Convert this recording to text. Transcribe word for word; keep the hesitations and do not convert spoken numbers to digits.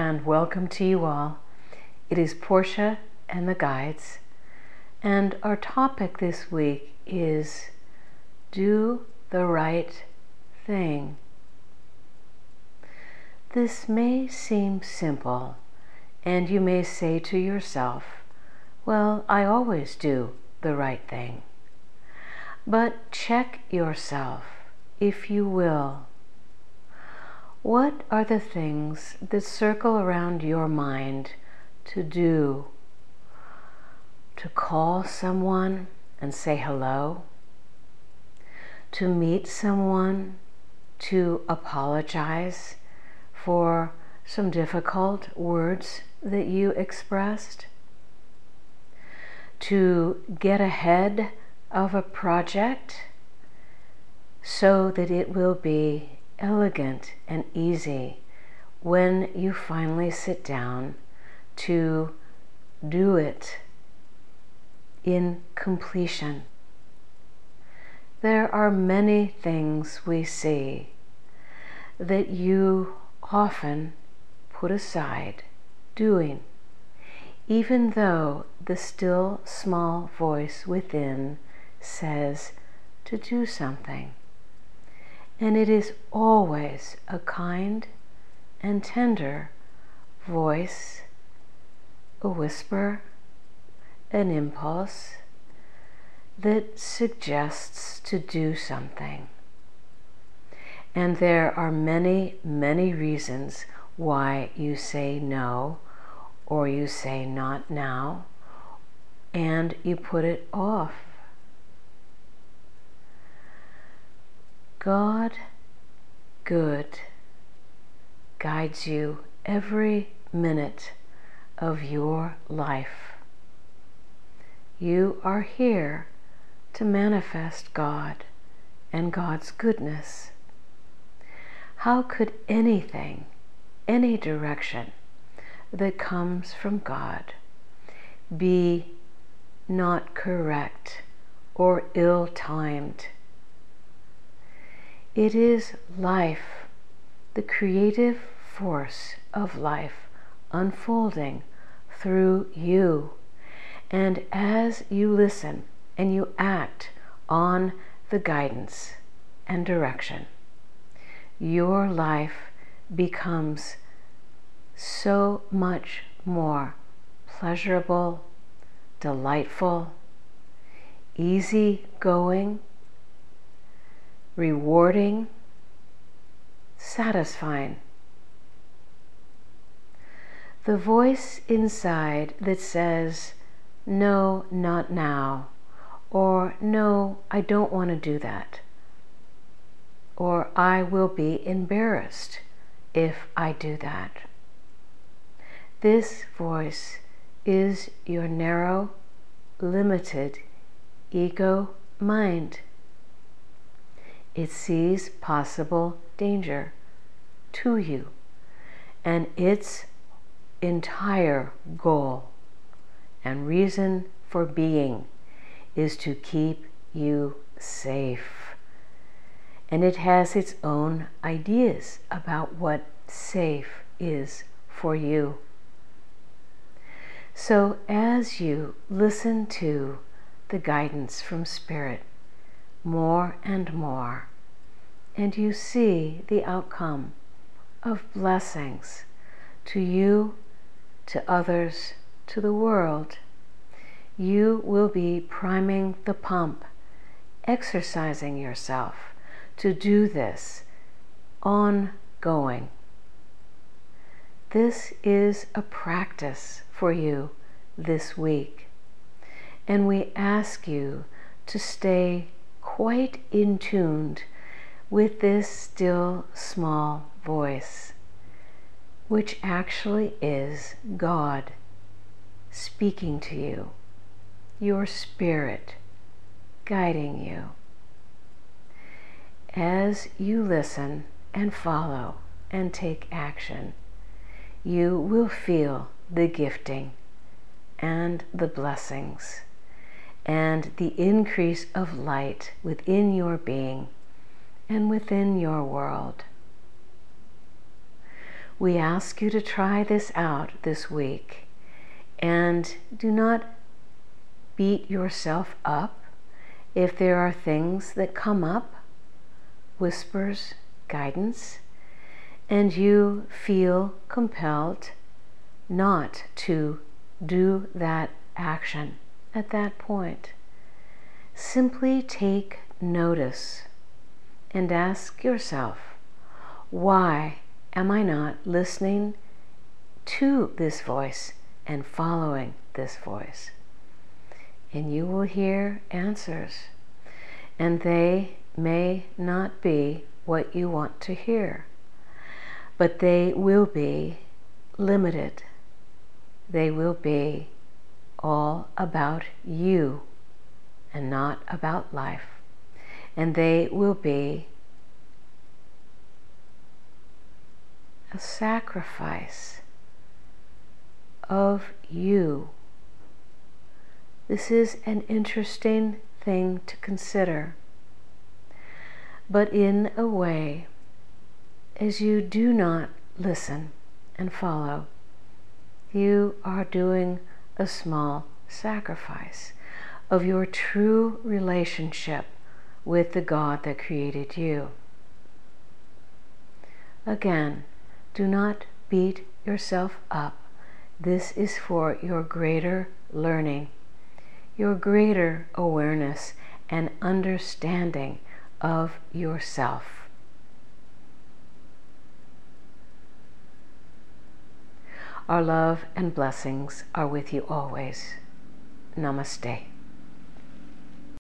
and welcome to you all. It is Portia and the Guides, and our topic this week is do the right thing. This may seem simple, and you may say to yourself, well, I always do the right thing. But check yourself, if you will. What are the things that circle around your mind to do? To call someone and say hello? To meet someone? To apologize for some difficult words that you expressed? To get ahead of a project so that it will be elegant and easy when you finally sit down to do it in completion. There are many things we see that you often put aside doing, even though the still small voice within says to do something. And it is always a kind and tender voice, a whisper, an impulse that suggests to do something. And there are many, many reasons why you say no, or you say not now, and you put it off. God, good, guides you every minute of your life. You are here to manifest God and God's goodness. How could anything, any direction that comes from God be not correct or ill-timed? It is life, the creative force of life unfolding through you. And as you listen and you act on the guidance and direction, your life becomes so much more pleasurable, delightful, easygoing, rewarding, satisfying. The voice inside that says, no, not now, or no, I don't want to do that, or I will be embarrassed if I do that. This voice is your narrow, limited ego mind. It sees possible danger to you, and its entire goal and reason for being is to keep you safe. And it has its own ideas about what safe is for you. So as you listen to the guidance from Spirit more and more, and you see the outcome of blessings to you, to others, to the world, you will be priming the pump, exercising yourself to do this ongoing. This is a practice for you this week, and we ask you to stay quite in tune with this still small voice, which actually is God speaking to you, your spirit guiding you. As you listen and follow and take action, you will feel the gifting and the blessings and the increase of light within your being and within your world. we ask you to try this out this week, and do not beat yourself up if there are things that come up, whispers, guidance, and you feel compelled not to do that action at that point. Simply take notice and ask yourself, why am I not listening to this voice and following this voice? And you will hear answers, and they may not be what you want to hear, but they will be limited. They will be all about you and not about life. And they will be a sacrifice of you. This is an interesting thing to consider. But in a way, as you do not listen and follow, you are doing a small sacrifice of your true relationship with the God that created you. Again, do not beat yourself up. This is for your greater learning, your greater awareness and understanding of yourself. Our love and blessings are with you always. Namaste.